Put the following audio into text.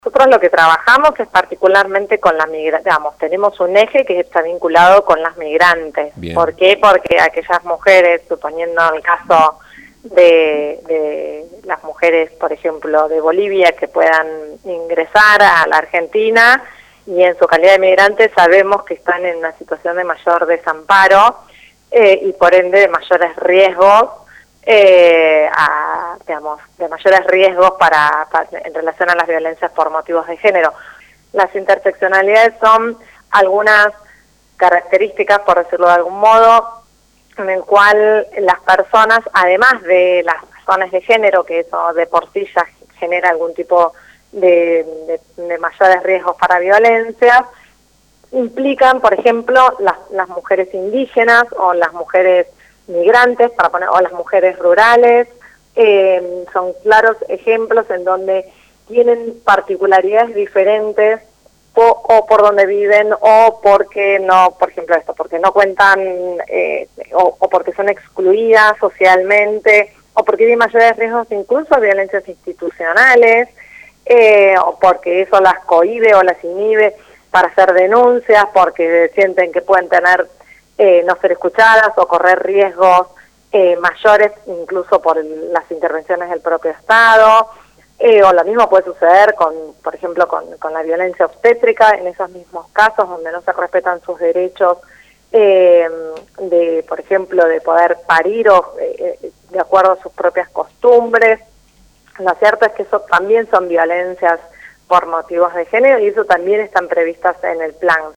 Nosotros lo que trabajamos es particularmente con las migrantes, digamos, tenemos un eje que está vinculado con las migrantes. Bien. ¿Por qué? Porque aquellas mujeres, suponiendo el caso de las mujeres, por ejemplo, de Bolivia, que puedan ingresar a la Argentina y en su calidad de migrantes sabemos que están en una situación de mayor desamparo y por ende de mayores riesgos, de mayores riesgos en relación a las violencias por motivos de género. Las interseccionalidades son algunas características, por decirlo de algún modo, en el cual las personas, además de las razones de género, que eso de por sí ya genera algún tipo de mayores riesgos para violencias, implican, por ejemplo, las mujeres indígenas o las mujeres migrantes, o las mujeres rurales, son claros ejemplos en donde tienen particularidades diferentes o por donde viven o porque no, por ejemplo porque no cuentan o porque son excluidas socialmente o porque tienen mayores riesgos incluso de violencias institucionales o porque eso las cohíbe o las inhibe para hacer denuncias porque sienten que pueden tener no ser escuchadas o correr riesgos mayores incluso por las intervenciones del propio Estado, o lo mismo puede suceder por ejemplo, con la violencia obstétrica, en esos mismos casos donde no se respetan sus derechos por ejemplo, de poder parir o de acuerdo a sus propias costumbres. Lo cierto es que eso también son violencias por motivos de género y eso también están previstas en el plan.